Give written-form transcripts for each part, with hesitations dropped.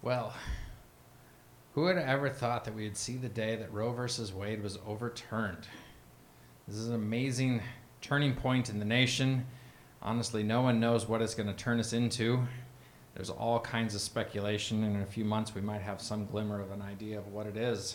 Well, who would have ever thought that we would see the day that Roe versus Wade was overturned? This is an amazing turning point in the nation. Honestly, no one knows what it's going to turn us into. There's all kinds of speculation, and in a few months we might have some glimmer of an idea of what it is.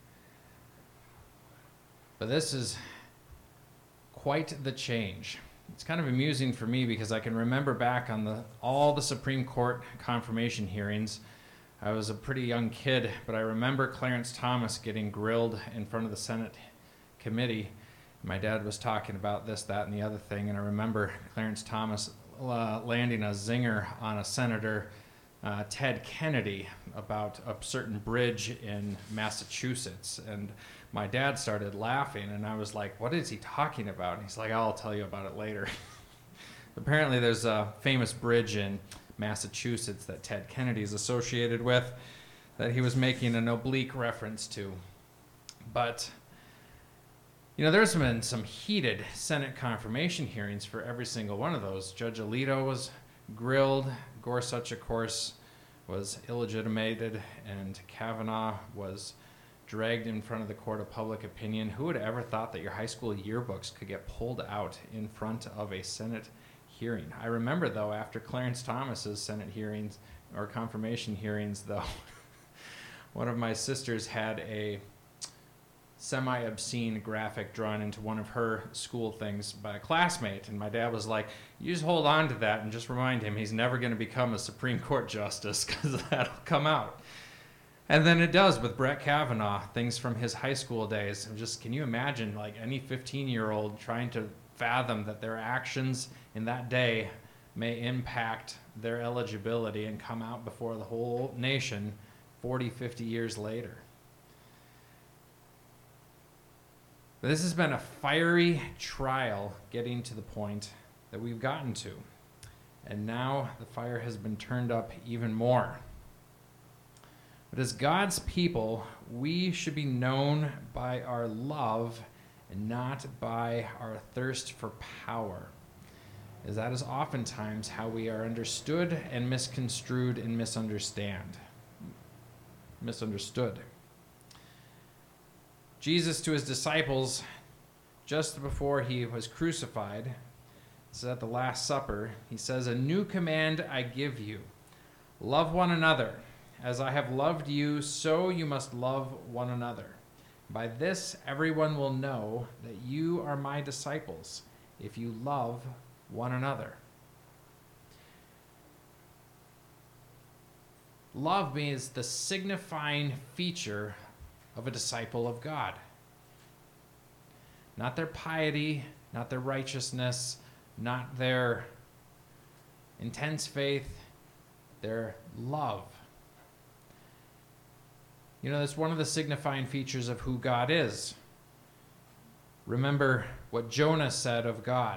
But this is quite the change. It's kind of amusing for me because I can remember back on all the Supreme Court confirmation hearings. I was a pretty young kid, but I remember Clarence Thomas getting grilled in front of the Senate committee. My dad was talking about this, that, and the other thing, and I remember Clarence Thomas landing a zinger on a Senator Ted Kennedy about a certain bridge in Massachusetts. And my dad started laughing, and I was like, what is he talking about? And he's like, I'll tell you about it later. Apparently there's a famous bridge in Massachusetts that Ted Kennedy is associated with that he was making an oblique reference to. But, you know, there's been some heated Senate confirmation hearings for every single one of those. Judge Alito was grilled. Gorsuch, of course, was illegitimated, and Kavanaugh was dragged in front of the court of public opinion. Who would have ever thought that your high school yearbooks could get pulled out in front of a Senate hearing? I remember, though, after Clarence Thomas's Senate hearings or confirmation hearings, though, one of my sisters had a semi-obscene graphic drawn into one of her school things by a classmate, and my dad was like, you just hold on to that and just remind him he's never going to become a Supreme Court justice because that'll come out. And then it does with Brett Kavanaugh, things from his high school days. And just, can you imagine, like, any 15-year-old trying to fathom that their actions in that day may impact their eligibility and come out before the whole nation 40, 50 years later? But this has been a fiery trial getting to the point that we've gotten to. And now the fire has been turned up even more. But as God's people, we should be known by our love and not by our thirst for power, as that is oftentimes how we are understood and misconstrued and misunderstood. Jesus, to his disciples, just before he was crucified, this is at the Last Supper, he says, "A new command I give you, love one another. As I have loved you, so you must love one another. By this everyone will know that you are my disciples, if you love one another." Love means the signifying feature of a disciple of God. Not their piety, not their righteousness, not their intense faith, their love. You know, that's one of the signifying features of who God is. Remember what Jonah said of God.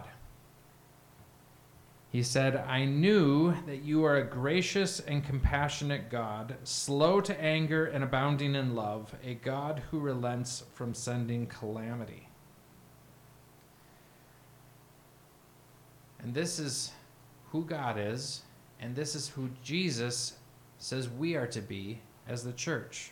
He said, "I knew that you are a gracious and compassionate God, slow to anger and abounding in love, a God who relents from sending calamity." And this is who God is, and this is who Jesus says we are to be as the church.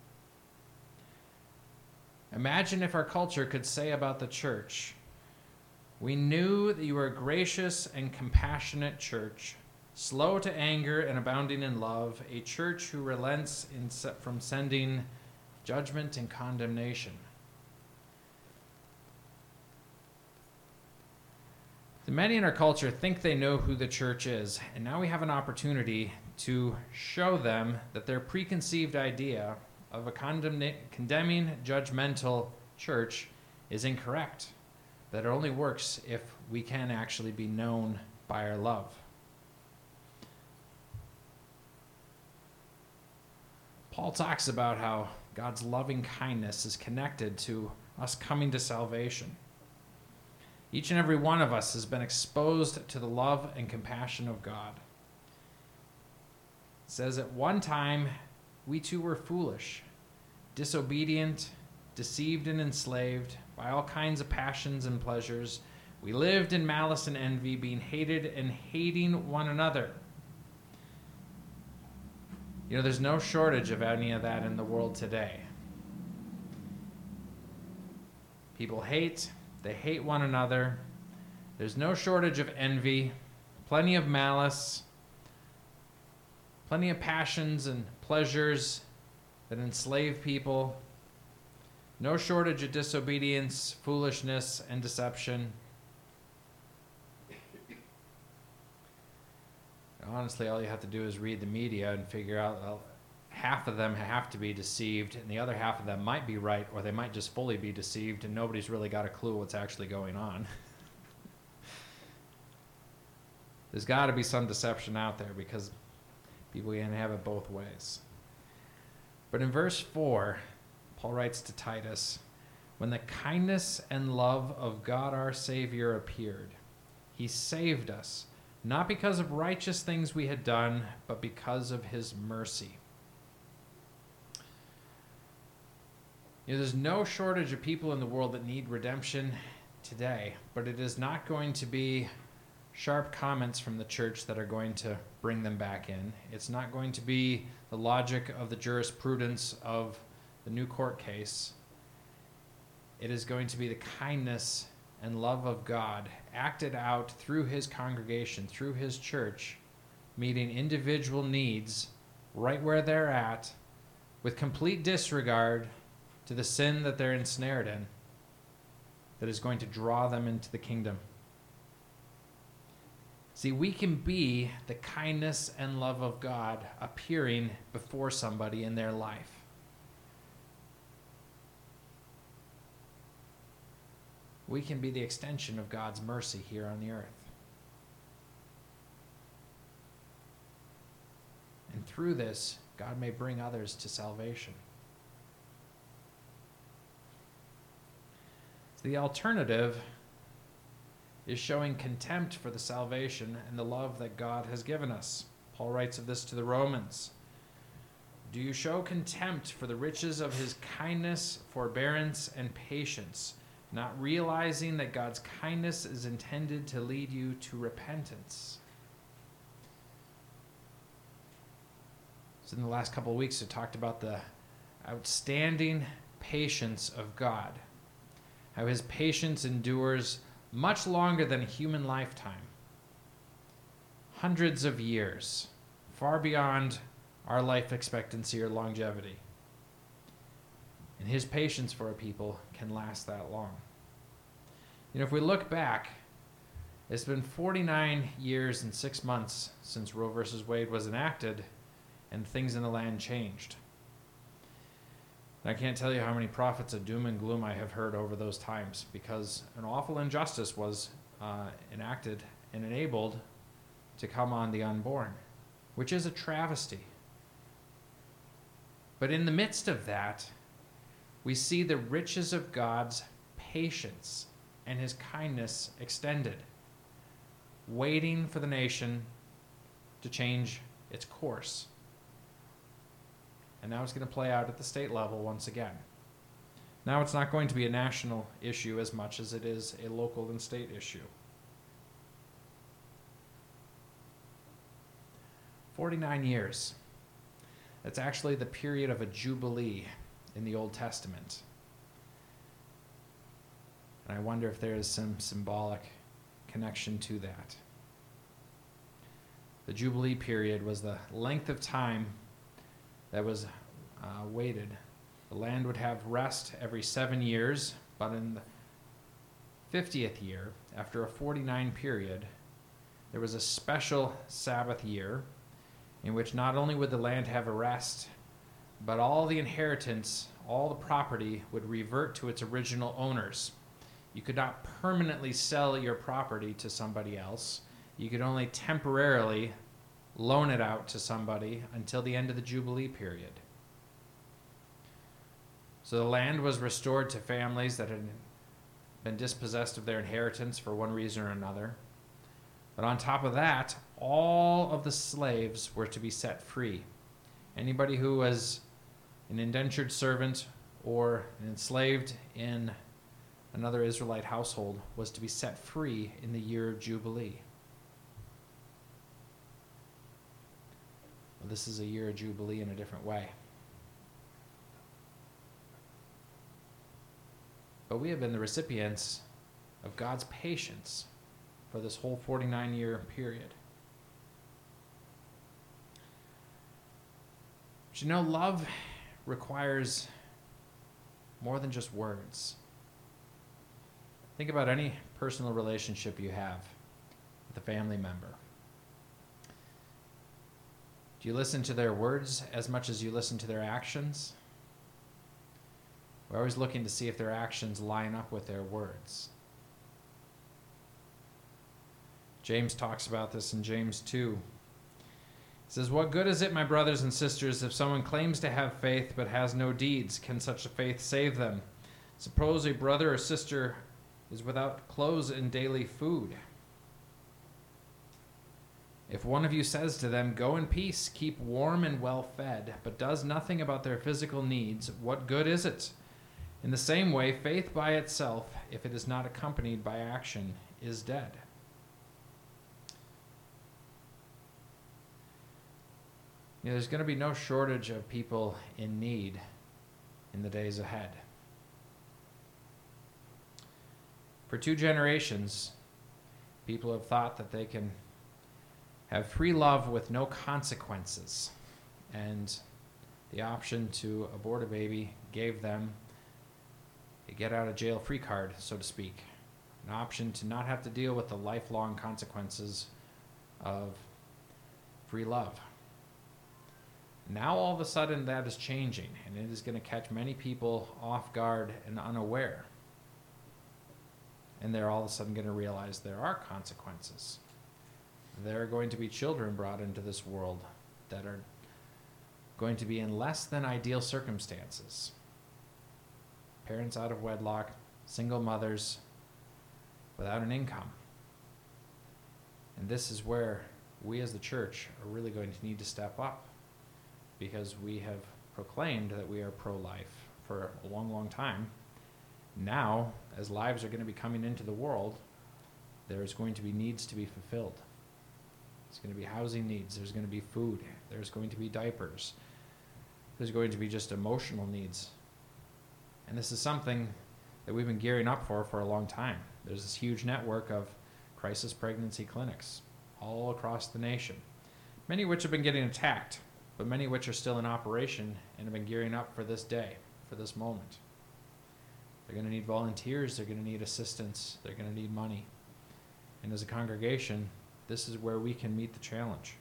Imagine if our culture could say about the church, "We knew that you were a gracious and compassionate church, slow to anger and abounding in love, a church who relents from sending judgment and condemnation." The many in our culture think they know who the church is, and now we have an opportunity to show them that their preconceived idea of a condemning, judgmental church is incorrect, that it only works if we can actually be known by our love. Paul talks about how God's loving kindness is connected to us coming to salvation. Each and every one of us has been exposed to the love and compassion of God. It says, "At one time, we too were foolish, disobedient, deceived and enslaved by all kinds of passions and pleasures. We lived in malice and envy, being hated and hating one another." There's no shortage of any of that in the world today. People hate, they hate one another. There's no shortage of envy, plenty of malice, plenty of passions and pleasures that enslave people. No shortage of disobedience, foolishness, and deception. Honestly, all you have to do is read the media and figure out half of them have to be deceived, and the other half of them might be right, or they might just fully be deceived, and nobody's really got a clue what's actually going on. There's got to be some deception out there because people can have it both ways. But in verse 4, Paul writes to Titus, "When the kindness and love of God our Savior appeared, he saved us, not because of righteous things we had done, but because of his mercy." There's no shortage of people in the world that need redemption today, but it is not going to be sharp comments from the church that are going to bring them back in. It's not going to be the logic of the jurisprudence of the new court case. It is going to be the kindness and love of God acted out through his congregation, through his church, meeting individual needs right where they're at, with complete disregard to the sin that they're ensnared in, that is going to draw them into the kingdom. See, we can be the kindness and love of God appearing before somebody in their life. We can be the extension of God's mercy here on the earth. And through this, God may bring others to salvation. So the alternative is showing contempt for the salvation and the love that God has given us. Paul writes of this to the Romans. "Do you show contempt for the riches of his kindness, forbearance, and patience, not realizing that God's kindness is intended to lead you to repentance?" So in the last couple of weeks, I talked about the outstanding patience of God, how his patience endures much longer than a human lifetime, hundreds of years, far beyond our life expectancy or longevity. And his patience for a people can last that long. If we look back, it's been 49 years and 6 months since Roe versus Wade was enacted, and things in the land changed. And I can't tell you how many prophets of doom and gloom I have heard over those times, because an awful injustice was enacted and enabled to come on the unborn, which is a travesty. But in the midst of that, we see the riches of God's patience and his kindness extended, waiting for the nation to change its course. And now it's going to play out at the state level once again. Now it's not going to be a national issue as much as it is a local and state issue. 49 years. That's actually the period of a jubilee in the Old Testament. And I wonder if there is some symbolic connection to that. The Jubilee period was the length of time that was waited. The land would have rest every 7 years, but in the 50th year, after a 49 period, there was a special Sabbath year in which not only would the land have a rest, but all the inheritance, all the property would revert to its original owners. You could not permanently sell your property to somebody else. You could only temporarily loan it out to somebody until the end of the Jubilee period. So the land was restored to families that had been dispossessed of their inheritance for one reason or another. But on top of that, all of the slaves were to be set free. Anybody who was an indentured servant or enslaved in another Israelite household was to be set free in the year of Jubilee. Well, this is a year of Jubilee in a different way. But we have been the recipients of God's patience for this whole 49-year period. But you know, love requires more than just words. Think about any personal relationship you have with a family member. Do you listen to their words as much as you listen to their actions? We're always looking to see if their actions line up with their words. James talks about this in James 2. He says, "What good is it, my brothers and sisters, if someone claims to have faith but has no deeds? Can such a faith save them? Suppose a brother or sister is without clothes and daily food. If one of you says to them, 'Go in peace, keep warm and well fed,' but does nothing about their physical needs, what good is it? In the same way, faith by itself, if it is not accompanied by action, is dead." You know, there's going to be no shortage of people in need in the days ahead. For 2 generations, people have thought that they can have free love with no consequences. And the option to abort a baby gave them a get-out-of-jail-free card, so to speak. An option to not have to deal with the lifelong consequences of free love. Now all of a sudden that is changing, and it is going to catch many people off guard and unaware. And they're all of a sudden going to realize there are consequences. There are going to be children brought into this world that are going to be in less than ideal circumstances. Parents out of wedlock, single mothers, without an income. And this is where we as the church are really going to need to step up, because we have proclaimed that we are pro-life for a long, long time. Now, as lives are going to be coming into the world, there's going to be needs to be fulfilled. There's going to be housing needs. There's going to be food. There's going to be diapers. There's going to be just emotional needs. And this is something that we've been gearing up for a long time. There's this huge network of crisis pregnancy clinics all across the nation, many of which have been getting attacked, but many of which are still in operation and have been gearing up for this day, for this moment. They're going to need volunteers. They're going to need assistance. They're going to need money. And as a congregation, this is where we can meet the challenge.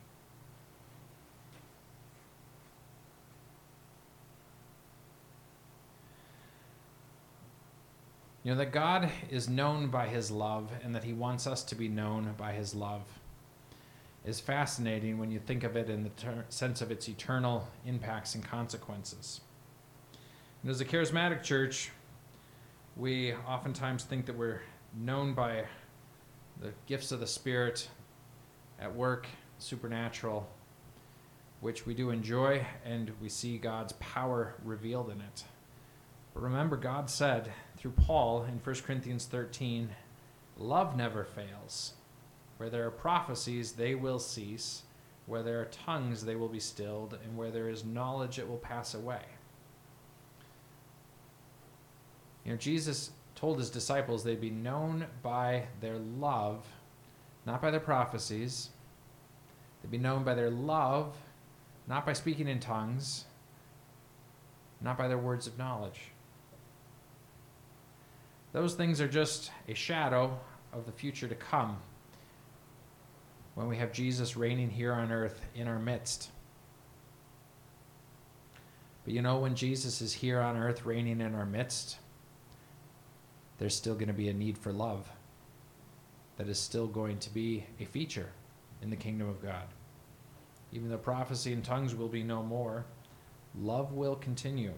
You know, that God is known by his love and that he wants us to be known by his love is fascinating when you think of it in the sense of its eternal impacts and consequences. And as a charismatic church, we oftentimes think that we're known by the gifts of the Spirit at work, supernatural, which we do enjoy, and we see God's power revealed in it. But remember, God said through Paul in 1 Corinthians 13, love never fails. Where there are prophecies, they will cease. Where there are tongues, they will be stilled. And where there is knowledge, it will pass away. You know, Jesus told his disciples they'd be known by their love, not by their prophecies. They'd be known by their love, not by speaking in tongues, not by their words of knowledge. Those things are just a shadow of the future to come, when we have Jesus reigning here on earth in our midst. But you know, when Jesus is here on earth reigning in our midst, there's still going to be a need for love. That is still going to be a feature in the kingdom of God. Even though prophecy and tongues will be no more, love will continue.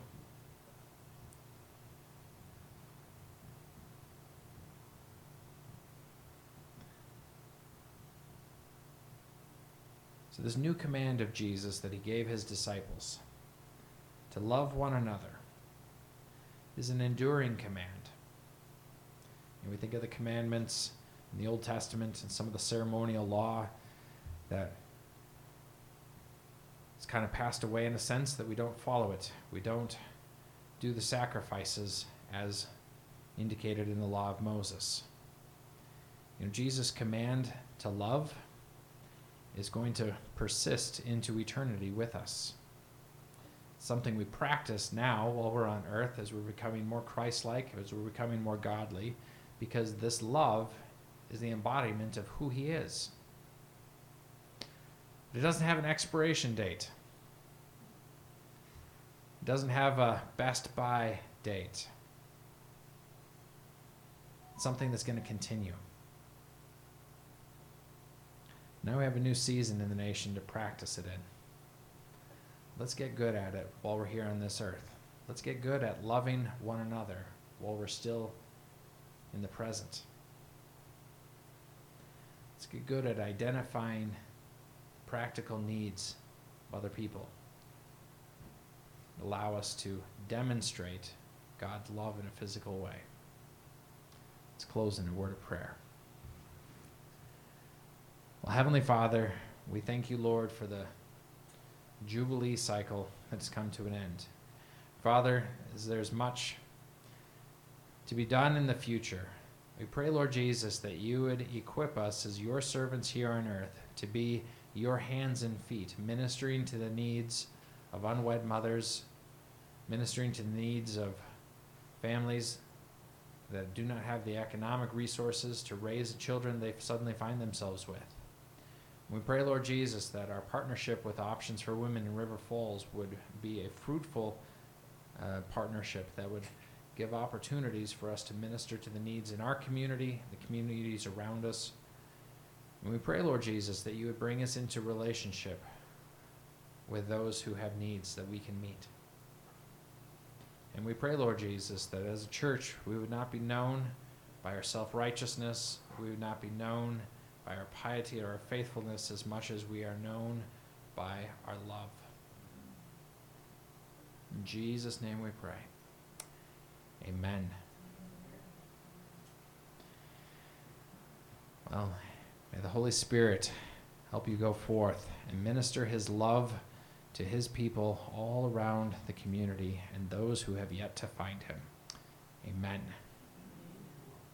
So this new command of Jesus that he gave his disciples, to love one another, is an enduring command. And we think of the commandments in the Old Testament and some of the ceremonial law that it's kind of passed away in a sense that we don't follow it. We don't do the sacrifices as indicated in the law of Moses. Jesus' command to love is going to persist into eternity with us. Something we practice now while we're on earth as we're becoming more Christ-like, as we're becoming more godly, because this love is the embodiment of who he is. But it doesn't have an expiration date. It doesn't have a best by date. It's something that's going to continue. Now we have a new season in the nation to practice it in. Let's get good at it while we're here on this earth. Let's get good at loving one another while we're still in the present. Let's get good at identifying practical needs of other people. Allow us to demonstrate God's love in a physical way. Let's close in a word of prayer. Well, Heavenly Father, we thank you, Lord, for the Jubilee cycle that has come to an end. Father, as there's much to be done in the future, we pray, Lord Jesus, that you would equip us as your servants here on earth to be your hands and feet, ministering to the needs of unwed mothers, ministering to the needs of families that do not have the economic resources to raise the children they suddenly find themselves with. We pray, Lord Jesus, that our partnership with Options for Women in River Falls would be a fruitful partnership that would give opportunities for us to minister to the needs in our community, the communities around us. And we pray, Lord Jesus, that you would bring us into relationship with those who have needs that we can meet. And we pray, Lord Jesus, that as a church, we would not be known by our self-righteousness, we would not be known by our piety or our faithfulness as much as we are known by our love. In Jesus' name we pray. Amen. Well, may the Holy Spirit help you go forth and minister his love to his people all around the community and those who have yet to find him. Amen.